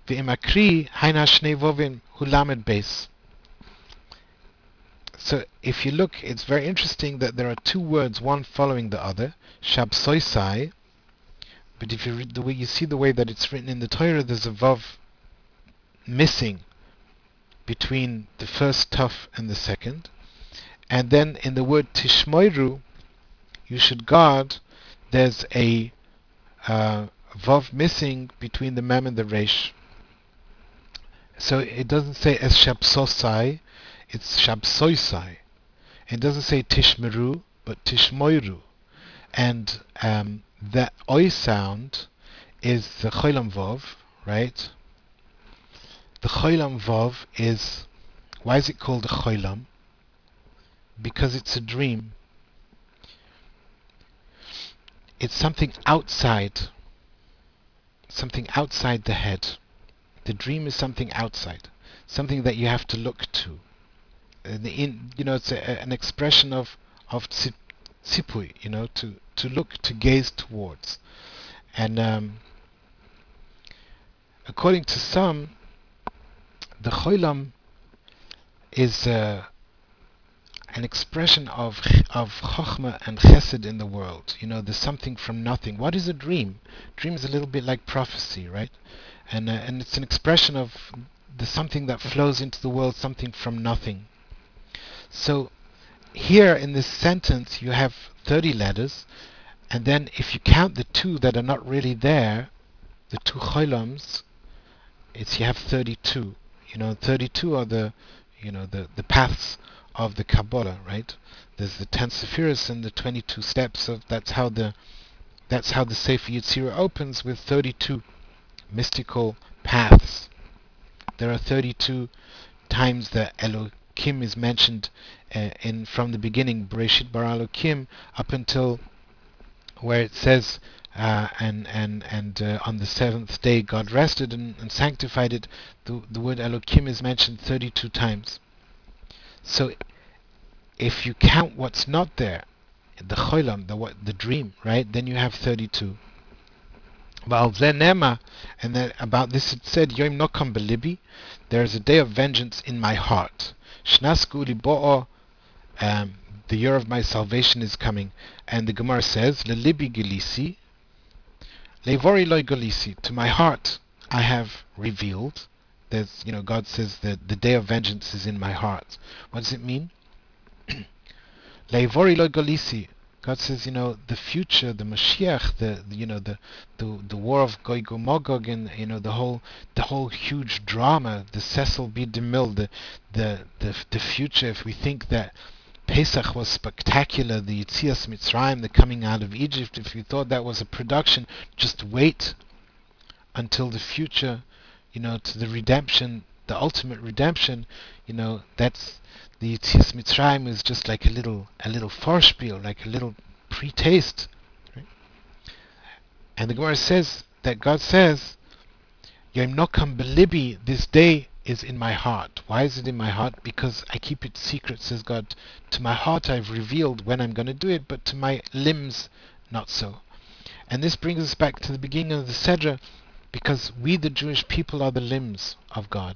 [SPEAKER 1] So if you look, it's very interesting that there are two words, one following the other, Shabsoisai, but if you read the way, you see the way that it's written in the Torah, there's a vav missing between the first tuf and the second, and then in the word tishmoiru, you should guard, there's a uh, vav missing between the mem and the resh. So it doesn't say es shabsosai, it's shabsoisai. It doesn't say tishmeru, but tishmoiru. And um, that oi sound is the cholam vav, right? The cholam vav is, why is it called a cholam? Because it's a dream. It's something outside, something outside the head. The dream is something outside, something that you have to look to. And in, you know, it's a, an expression of of tzipui, you know, to to look, to gaze towards. And um, according to some, the cholam is uh, an expression of of chokhmah and chesed in the world. You know, there's something from nothing. What is a dream? Dream is a little bit like prophecy, right? And uh, and it's an expression of the something that flows into the world, something from nothing. So here in this sentence you have thirty letters, and then if you count the two that are not really there, the two cholams, it's, you have thirty-two. You know, thirty-two are the, you know, the the paths of the Kabbalah, right? There's the ten sephiros and the twenty-two steps of, that's how the that's how the Sefer Yetzirah opens, with thirty-two mystical paths. There are thirty-two times that Elohim is mentioned uh, in from the beginning, Bereshit bara Elohim, up until where it says uh, and and and uh, on the seventh day God rested and, and sanctified it. The, the word Elohim is mentioned thirty-two times. So if you count what's not there, the cholam, the what, the dream, right? Then you have thirty-two. Well, Nema, and then about this it said, Yom Nokam Belibi, there is a day of vengeance in my heart. Shnas Guli Bo'o, um, the year of my salvation is coming. And the Gemara says, Lelibi Gilisi, Levori Loi Gilisi, to my heart I have revealed. There's, you know, God says that the day of vengeance is in my heart. What does it mean? Leivori lo golisi. God says, you know, the future, the Mashiach, the, the you know, the, the the war of Gog and Magog, and you know, the whole the whole huge drama, the Cecil B. DeMille, the the the the future. If we think that Pesach was spectacular, the Yetzias Mitzrayim, the coming out of Egypt, if you thought that was a production, just wait until the future, you know, to the redemption, the ultimate redemption. You know, that's the Yetzias Mitzrayim is just like a little a little vorspiel, like a little pre-taste. Right? And the Gemara says that God says, Yom Nokam Belibi, this day is in my heart. Why is it in my heart? Because I keep it secret, says God. To my heart I've revealed when I'm going to do it, but to my limbs not so. And this brings us back to the beginning of the Sedra, because we, the Jewish people, are the limbs of God.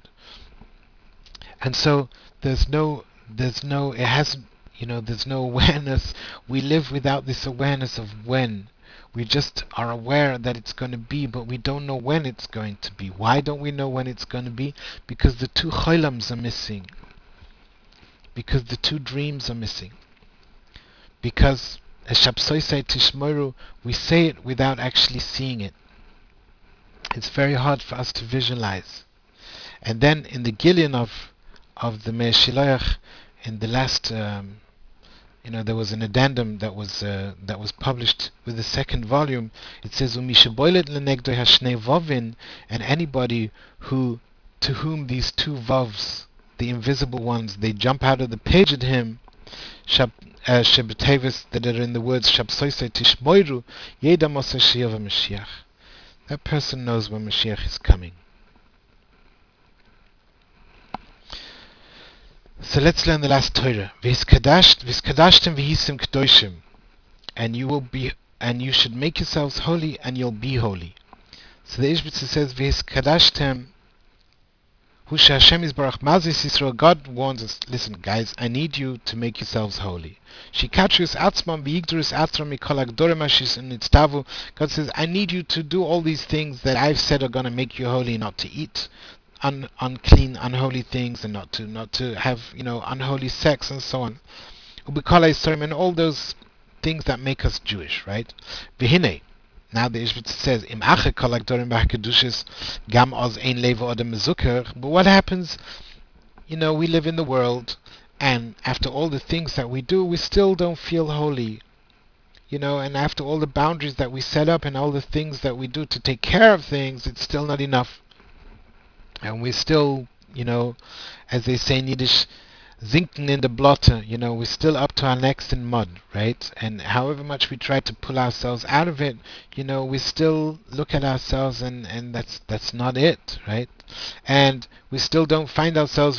[SPEAKER 1] And so there's no, there's no, it hasn't, you know, there's no awareness. We live without this awareness of when. We just are aware that it's going to be, but we don't know when it's going to be. Why don't we know when it's going to be? Because the two cholams are missing. Because the two dreams are missing. Because, as Shabsosai Tishmoru, we say it without actually seeing it. It's very hard for us to visualize. And then in the Gillian of of the Meir Shiloach, in the last, um, you know, there was an addendum that was uh, that was published with the second volume. It says, "Umishaboilet lenegdo hashnei vovin," and anybody who, to whom these two vovs, the invisible ones, they jump out of the page at him, shab uh, Shabbatevis, that are in the words Shabsoisei Tishmoiru, Yeda Mosa Shiava Mashiach. That person knows when Mashiach is coming. So let's learn the last Torah. V'hiskadashtem v'hisim kedoshim, and you will be, and you should make yourselves holy, and you'll be holy. So the Ishbitzer says, V'hiskadashtem, hu she'Hashem yisbarach mazis Yisrael. God warns us, listen, guys, I need you to make yourselves holy. Shikatrus atzmam v'yigdurus atzram mikol hagdorim ashis nitztavu. God says, I need you to do all these things that I've said are going to make you holy, not to eat Un, unclean, unholy things, and not to not to have, you know, unholy sex and so on. And all those things that make us Jewish, right? V'hinei. Now the Ishbitzer says, Im ache kol hagdorim v'hakedushis gam oz ein levo odem mezuker. But what happens? You know, we live in the world, and after all the things that we do, we still don't feel holy. You know, and after all the boundaries that we set up and all the things that we do to take care of things, it's still not enough. And we're still, you know, as they say in Yiddish, zinken in the blotte, you know, we're still up to our necks in mud, right? And however much we try to pull ourselves out of it, you know, we still look at ourselves and, and that's that's not it, right? And we still don't find ourselves,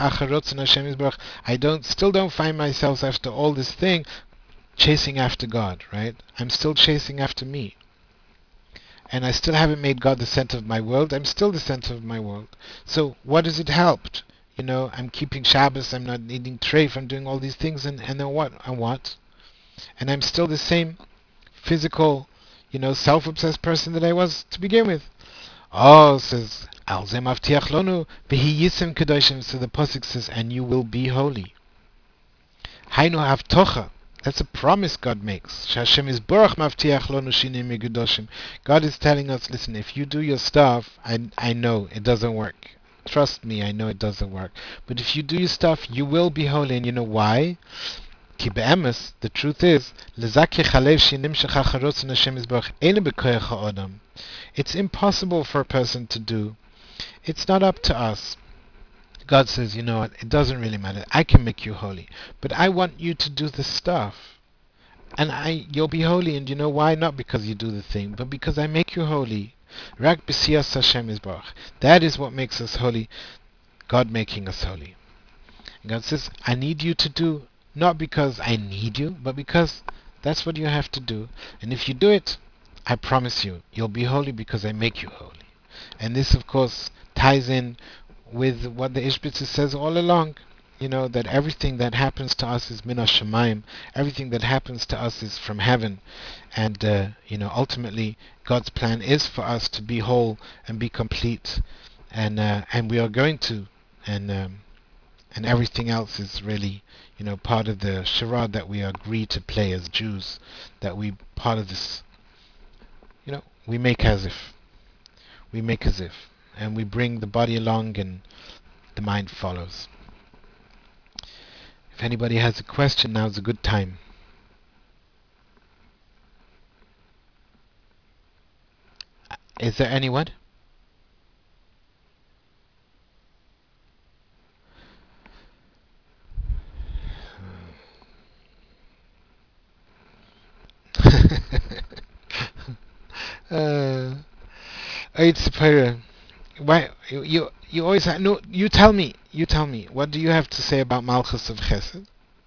[SPEAKER 1] I don't still don't find myself after all this thing chasing after God, right? I'm still chasing after me. And I still haven't made God the center of my world. I'm still the center of my world. So what has it helped? You know, I'm keeping Shabbos, I'm not eating treif, I'm doing all these things, and, and then what? And what? And I'm still the same physical, you know, self-obsessed person that I was to begin with. Oh, says, Al ze mavtiach lonu, v'hi yisim kedoshim, so the Pasuk says, and you will be holy. Hainu havtocha. That's a promise God makes. Hashem is borach mavtiach lonu shinim megudoshim. God is telling us, listen, if you do your stuff, I I know it doesn't work. Trust me, I know it doesn't work. But if you do your stuff, you will be holy. And you know why? Ki be'emes, the truth is, lezakich halev shinim shechacharotz and Hashem is borach ene bekoyach ha'odam. It's impossible for a person to do. It's not up to us. God says, you know what, it doesn't really matter. I can make you holy. But I want you to do the stuff. And I, you'll be holy. And you know why? Not because you do the thing, but because I make you holy. Rak b'siyas Hashem yisbarach. That is what makes us holy. God making us holy. God says, I need you to do, not because I need you, but because That's what you have to do. And if you do it, I promise you, you'll be holy because I make you holy. And this, of course, ties in with what the Ishbitzer says all along. You know, that everything that happens to us is min hashamayim. Everything that happens to us is from heaven. And, uh, you know, ultimately, God's plan is for us to be whole and be complete. And, uh, and we are going to. And, um, and everything else is really, you know, part of the charade that we agree to play as Jews. That we, part of this, you know, we make as if. We make as if. And we bring the body along and the mind follows. If anybody has a question, now's a good time. Is there anyone? uh, Eid Sapira, why you, you you always ha- no? You tell me. You tell me. What do you have to say about Malchus of Chesed?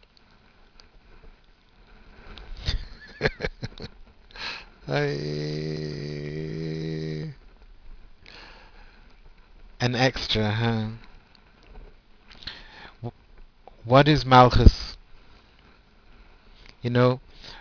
[SPEAKER 1] I, an extra, huh? What is Malchus? You know,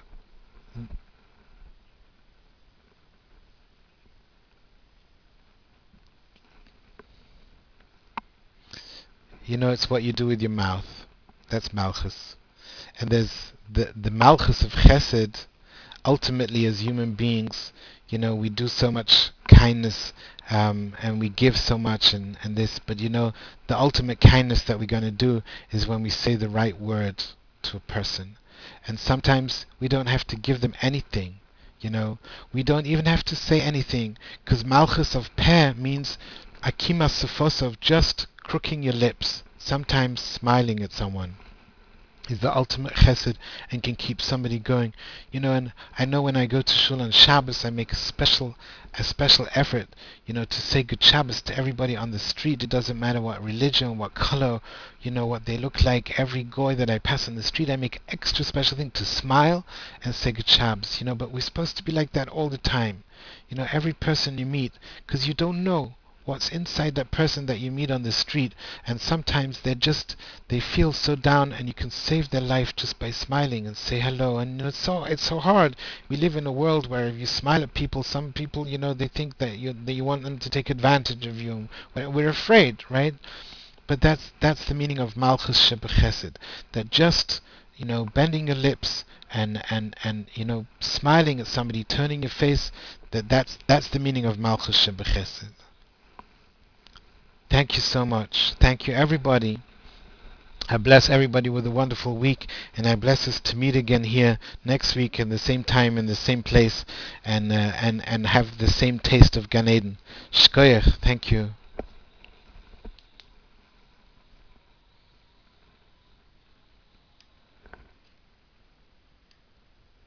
[SPEAKER 1] you know, it's what you do with your mouth. That's Malchus. And there's the the Malchus of Chesed. Ultimately, as human beings, you know, we do so much kindness, um, and we give so much and, and this, but you know, the ultimate kindness that we're going to do is when we say the right word to a person. And sometimes we don't have to give them anything, you know, we don't even have to say anything, because Malchus of Peh means Akima Sofosov, just crooking your lips, sometimes smiling at someone is the ultimate chesed and can keep somebody going. You know, and I know when I go to shul on Shabbos, I make a special, a special effort, you know, to say good Shabbos to everybody on the street. It doesn't matter what religion, what color, you know, what they look like. Every goy that I pass on the street, I make extra special thing to smile and say good Shabbos. You know, but we're supposed to be like that all the time. You know, every person you meet, because you don't know what's inside that person that you meet on the street, and sometimes they're just they feel so down, and you can save their life just by smiling and say hello. And you know, it's so it's so hard. We live in a world where if you smile at people, some people, you know, they think that you that you want them to take advantage of you. We're, we're afraid, right? But that's that's the meaning of Malchus Shebechesed. That just, you know, bending your lips and and and you know, smiling at somebody, turning your face. That that's that's the meaning of Malchus Shebechesed. Thank you so much. Thank you, everybody. I bless everybody with a wonderful week, and I bless us to meet again here next week in the same time in the same place, and uh, and and have the same taste of Gan Eden. Shkoyach. Thank you.